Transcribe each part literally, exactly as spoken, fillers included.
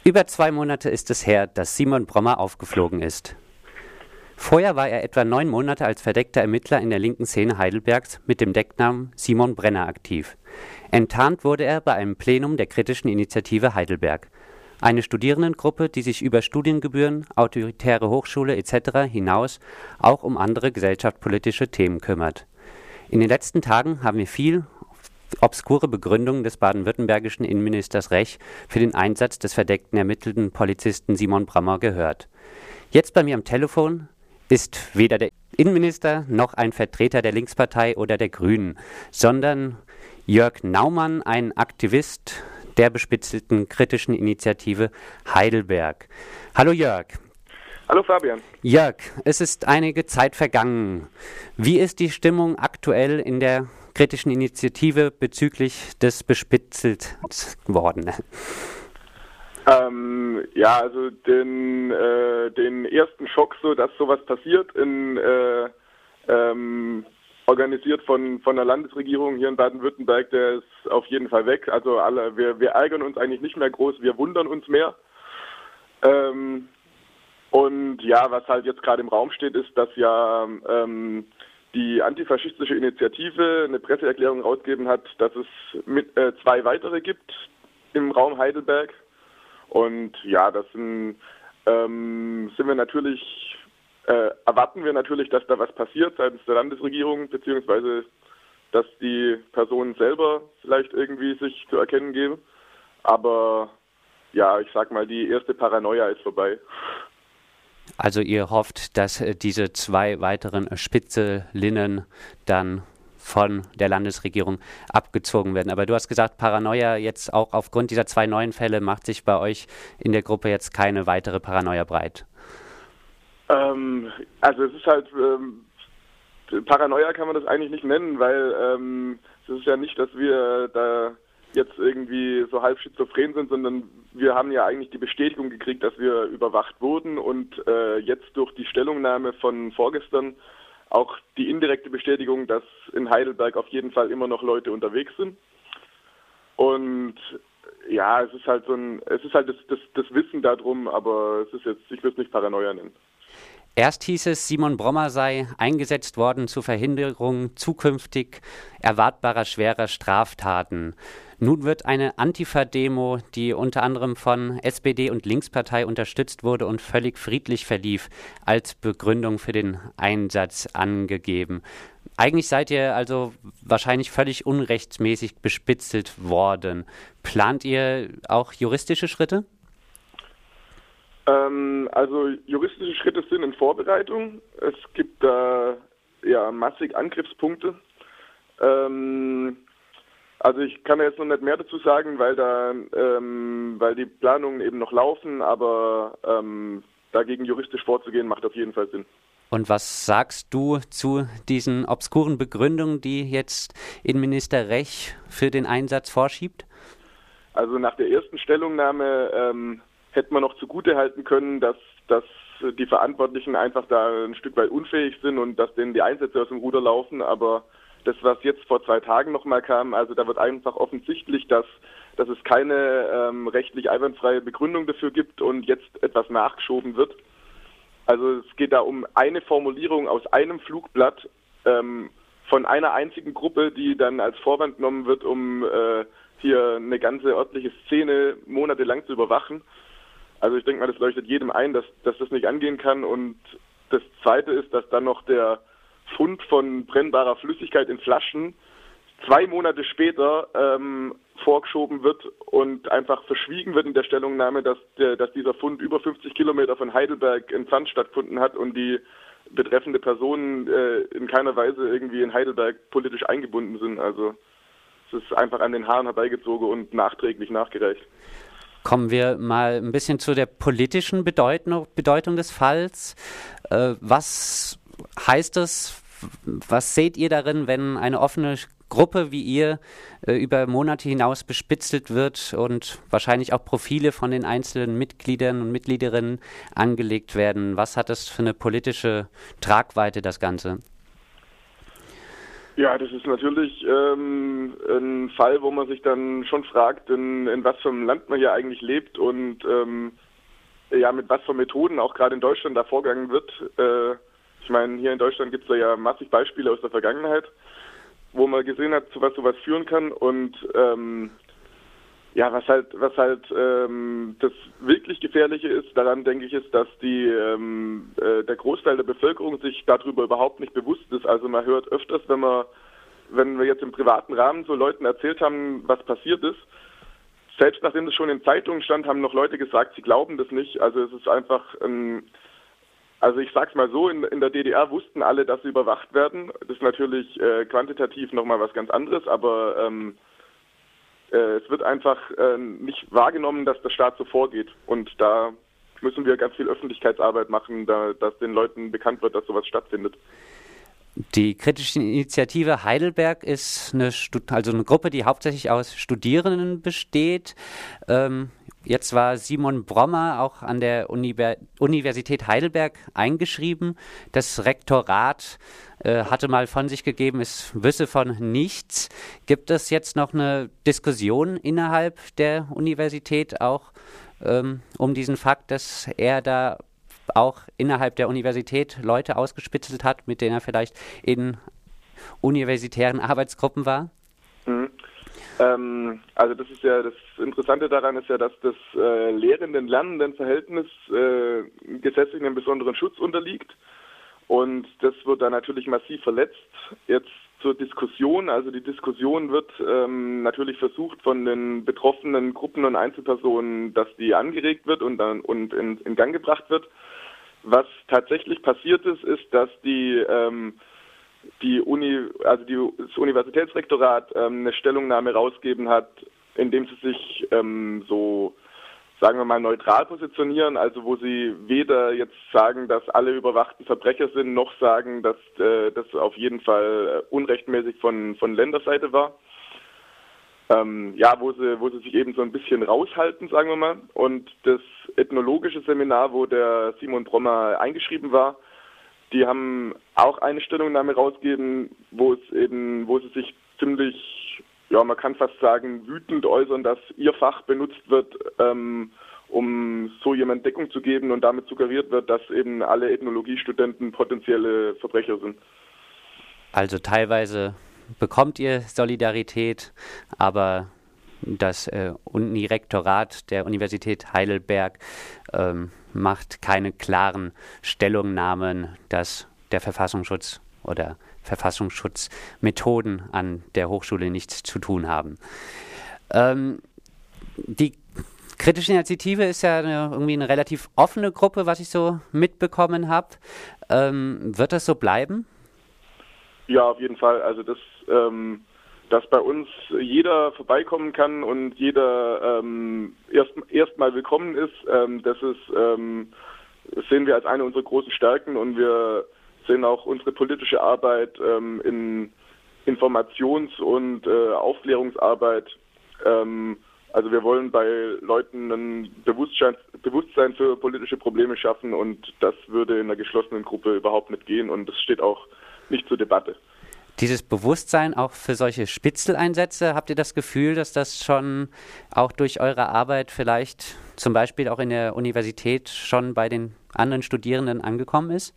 Über zwei Monate ist es her, dass Simon Brommer aufgeflogen ist. Vorher war er etwa neun Monate als verdeckter Ermittler in der linken Szene Heidelbergs mit dem Decknamen Simon Brenner aktiv. Enttarnt wurde er bei einem Plenum der Kritischen Initiative Heidelberg, eine Studierendengruppe, die sich über Studiengebühren, autoritäre Hochschule et cetera hinaus auch um andere gesellschaftspolitische Themen kümmert. In den letzten Tagen haben wir viel obskure Begründungen des baden-württembergischen Innenministers Rech für den Einsatz des verdeckten ermittelten Polizisten Simon Brommer gehört. Jetzt bei mir am Telefon ist weder der Innenminister noch ein Vertreter der Linkspartei oder der Grünen, sondern Jörg Naumann, ein Aktivist der bespitzelten Kritischen Initiative Heidelberg. Hallo Jörg. Hallo Fabian. Jörg, es ist einige Zeit vergangen. Wie ist die Stimmung aktuell in der Kritischen Initiative bezüglich des bespitzelt worden? Ähm, ja, also den, äh, den ersten Schock, so dass sowas passiert, in, äh, ähm, organisiert von, von der Landesregierung hier in Baden-Württemberg, der ist auf jeden Fall weg. Also alle, wir, wir ärgern uns eigentlich nicht mehr groß, wir wundern uns mehr. Ähm, und ja, was halt jetzt gerade im Raum steht, ist, dass ja ähm, die antifaschistische Initiative eine Presseerklärung rausgegeben hat, dass es mit, äh, zwei weitere gibt im Raum Heidelberg. Und ja, das sind, ähm, sind wir natürlich, äh, erwarten wir natürlich, dass da was passiert seitens der Landesregierung, beziehungsweise dass die Personen selber vielleicht irgendwie sich zu erkennen geben. Aber ja, ich sag mal, die erste Paranoia ist vorbei. Also ihr hofft, dass äh, diese zwei weiteren Spitzelinnen dann von der Landesregierung abgezogen werden. Aber du hast gesagt, Paranoia jetzt auch aufgrund dieser zwei neuen Fälle macht sich bei euch in der Gruppe jetzt keine weitere Paranoia breit. Ähm, also es ist halt, ähm, Paranoia kann man das eigentlich nicht nennen, weil ähm, es ist ja nicht, dass wir da jetzt irgendwie so halb schizophren sind, sondern wir haben ja eigentlich die Bestätigung gekriegt, dass wir überwacht wurden und äh, jetzt durch die Stellungnahme von vorgestern auch die indirekte Bestätigung, dass in Heidelberg auf jeden Fall immer noch Leute unterwegs sind. Und ja, es ist halt so ein, es ist halt das, das, das Wissen darum, aber es ist jetzt, ich würde es nicht Paranoia nennen. Erst hieß es, Simon Brommer sei eingesetzt worden zur Verhinderung zukünftig erwartbarer schwerer Straftaten. Nun wird eine Antifa-Demo, die unter anderem von S P D und Linkspartei unterstützt wurde und völlig friedlich verlief, als Begründung für den Einsatz angegeben. Eigentlich seid ihr also wahrscheinlich völlig unrechtsmäßig bespitzelt worden. Plant ihr auch juristische Schritte? Ähm, also juristische Schritte sind in Vorbereitung. Es gibt da äh, ja massig Angriffspunkte. Ähm, also ich kann jetzt noch nicht mehr dazu sagen, weil da ähm, weil die Planungen eben noch laufen, aber ähm, dagegen juristisch vorzugehen macht auf jeden Fall Sinn. Und was sagst du zu diesen obskuren Begründungen, die jetzt Innenminister Rech für den Einsatz vorschiebt? Also nach der ersten Stellungnahme ähm, hätte man noch zugutehalten können, dass, dass die Verantwortlichen einfach da ein Stück weit unfähig sind und dass denen die Einsätze aus dem Ruder laufen. Aber das, was jetzt vor zwei Tagen nochmal kam, also da wird einfach offensichtlich, dass, dass es keine ähm, rechtlich einwandfreie Begründung dafür gibt und jetzt etwas nachgeschoben wird. Also es geht da um eine Formulierung aus einem Flugblatt ähm, von einer einzigen Gruppe, die dann als Vorwand genommen wird, um äh, hier eine ganze örtliche Szene monatelang zu überwachen. Also ich denke mal, das leuchtet jedem ein, dass, dass das nicht angehen kann. Und das Zweite ist, dass dann noch der Fund von brennbarer Flüssigkeit in Flaschen zwei Monate später ähm, vorgeschoben wird und einfach verschwiegen wird in der Stellungnahme, dass, der, dass dieser Fund über fünfzig Kilometer von Heidelberg entfernt stattgefunden hat und die betreffende Personen äh, in keiner Weise irgendwie in Heidelberg politisch eingebunden sind. Also es ist einfach an den Haaren herbeigezogen und nachträglich nachgereicht. Kommen wir mal ein bisschen zu der politischen Bedeutung, Bedeutung des Falls. Äh, was heißt es, was seht ihr darin, wenn eine offene Gruppe wie ihr äh, über Monate hinaus bespitzelt wird und wahrscheinlich auch Profile von den einzelnen Mitgliedern und Mitgliederinnen angelegt werden? Was hat das für eine politische Tragweite, das Ganze? Ja, das ist natürlich ähm, ein Fall, wo man sich dann schon fragt, in, in was für einem Land man hier eigentlich lebt und ähm, ja, mit was für Methoden auch gerade in Deutschland da vorgegangen wird. Äh, ich meine, hier in Deutschland gibt es ja massig Beispiele aus der Vergangenheit, wo man gesehen hat, zu was sowas führen kann. Und ähm, ja, was halt, was halt ähm, das wirklich Gefährliche ist, daran denke ich, ist, dass die ähm, äh, der Großteil der Bevölkerung sich darüber überhaupt nicht bewusst ist. Also man hört öfters, wenn man, wenn wir jetzt im privaten Rahmen so Leuten erzählt haben, was passiert ist, selbst nachdem das schon in Zeitungen stand, haben noch Leute gesagt, sie glauben das nicht. Also es ist einfach, ähm, also ich sag's mal so, in, in der D D R wussten alle, dass sie überwacht werden. Das ist natürlich äh, quantitativ nochmal was ganz anderes, aber ähm, es wird einfach äh, nicht wahrgenommen, dass der Staat so vorgeht. Und da müssen wir ganz viel Öffentlichkeitsarbeit machen, da, dass den Leuten bekannt wird, dass sowas stattfindet. Die Kritische Initiative Heidelberg ist eine, also eine Gruppe, die hauptsächlich aus Studierenden besteht. Ähm, jetzt war Simon Brommer auch an der Univer- Universität Heidelberg eingeschrieben. Das Rektorat äh, hatte mal von sich gegeben, es wisse von nichts. Gibt es jetzt noch eine Diskussion innerhalb der Universität auch ähm, um diesen Fakt, dass er da auch innerhalb der Universität Leute ausgespitzelt hat, mit denen er vielleicht in universitären Arbeitsgruppen war? Mhm. Ähm, also das ist ja das Interessante daran ist ja, dass das äh, Lehrenden-Lernenden-Verhältnis äh, gesetzlich einem besonderen Schutz unterliegt und das wird dann natürlich massiv verletzt. Jetzt zur Diskussion, also die Diskussion wird ähm, natürlich versucht von den betroffenen Gruppen und Einzelpersonen, dass die angeregt wird und dann und in, in Gang gebracht wird. Was tatsächlich passiert ist, ist, dass die ähm, die Uni, also die, das Universitätsrektorat ähm, eine Stellungnahme rausgegeben hat, indem sie sich ähm, so, sagen wir mal, neutral positionieren, also wo sie weder jetzt sagen, dass alle überwachten Verbrecher sind, noch sagen, dass äh, das auf jeden Fall unrechtmäßig von von Länderseite war. Ähm, ja, wo sie, wo sie sich eben so ein bisschen raushalten, sagen wir mal. Und das ethnologische Seminar, wo der Simon Brommer eingeschrieben war, die haben auch eine Stellungnahme rausgegeben, wo es eben, wo sie sich ziemlich, ja, man kann fast sagen, wütend äußern, dass ihr Fach benutzt wird, ähm, um so jemand Deckung zu geben und damit suggeriert wird, dass eben alle Ethnologiestudenten potenzielle Verbrecher sind. Also teilweise bekommt ihr Solidarität, aber das äh, Unirektorat der Universität Heidelberg ähm, macht keine klaren Stellungnahmen, dass der Verfassungsschutz oder Verfassungsschutzmethoden an der Hochschule nichts zu tun haben. Ähm, die Kritische Initiative ist ja eine, irgendwie eine relativ offene Gruppe, was ich so mitbekommen habe. Ähm, wird das so bleiben? Ja, auf jeden Fall. Also das, ähm, dass bei uns jeder vorbeikommen kann und jeder ähm, erst erstmal willkommen ist, ähm, das ist, ähm, das sehen wir als eine unserer großen Stärken und wir sehen auch unsere politische Arbeit ähm, in Informations- und äh, Aufklärungsarbeit. Ähm, also wir wollen bei Leuten ein Bewusstsein, Bewusstsein für politische Probleme schaffen und das würde in einer geschlossenen Gruppe überhaupt nicht gehen und das steht auch nicht zur Debatte. Dieses Bewusstsein auch für solche Spitzeleinsätze, habt ihr das Gefühl, dass das schon auch durch eure Arbeit vielleicht zum Beispiel auch in der Universität schon bei den anderen Studierenden angekommen ist?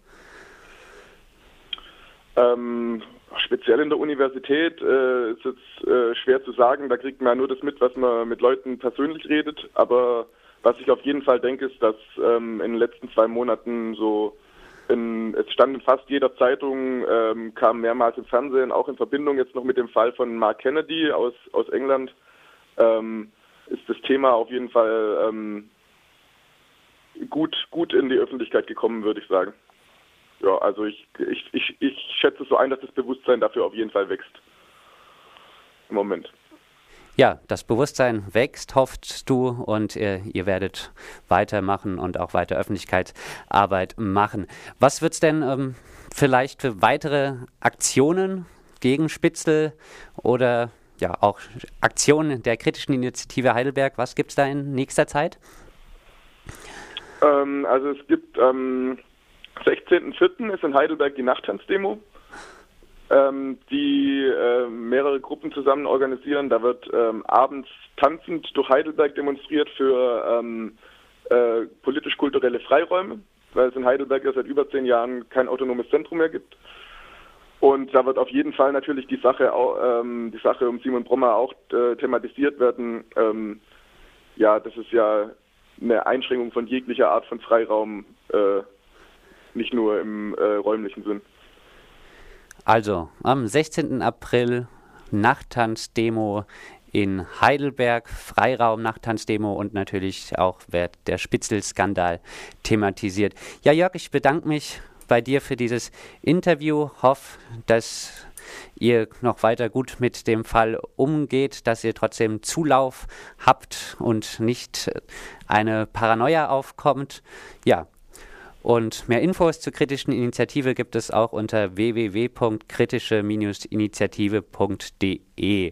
Ähm, speziell in der Universität äh, ist jetzt äh, schwer zu sagen, da kriegt man ja nur das mit, was man mit Leuten persönlich redet, aber was ich auf jeden Fall denke, ist, dass ähm, in den letzten zwei Monaten so In, es stand in fast jeder Zeitung, ähm, kam mehrmals im Fernsehen, auch in Verbindung jetzt noch mit dem Fall von Mark Kennedy aus, aus England, ähm, ist das Thema auf jeden Fall ähm, gut, gut in die Öffentlichkeit gekommen, würde ich sagen. Ja, also ich, ich, ich, ich schätze so ein, dass das Bewusstsein dafür auf jeden Fall wächst. Im Moment. Ja, das Bewusstsein wächst, hoffst du, und äh, ihr werdet weitermachen und auch weiter Öffentlichkeitsarbeit machen. Was wird es denn ähm, vielleicht für weitere Aktionen gegen Spitzel oder ja auch Aktionen der Kritischen Initiative Heidelberg? Was gibt es da in nächster Zeit? Ähm, also es gibt am sechzehnten vierten ist in Heidelberg die Nachttanzdemo. ähm, die äh, mehrere Gruppen zusammen organisieren. Da wird ähm, abends tanzend durch Heidelberg demonstriert für ähm, äh, politisch-kulturelle Freiräume, weil es in Heidelberg ja seit über zehn Jahren kein autonomes Zentrum mehr gibt. Und da wird auf jeden Fall natürlich die Sache, ähm, die Sache um Simon Bromma auch äh, thematisiert werden. Ähm, ja, das ist ja eine Einschränkung von jeglicher Art von Freiraum, äh, nicht nur im äh, räumlichen Sinn. Also am sechzehnten April Nachttanzdemo in Heidelberg, Freiraum-Nachttanzdemo und natürlich auch wird der Spitzel-Skandal thematisiert. Ja, Jörg, ich bedanke mich bei dir für dieses Interview. Hoffe, dass ihr noch weiter gut mit dem Fall umgeht, dass ihr trotzdem Zulauf habt und nicht eine Paranoia aufkommt. Ja, und mehr Infos zur kritischen Initiative gibt es auch unter w w w punkt kritische Initiative punkt d e.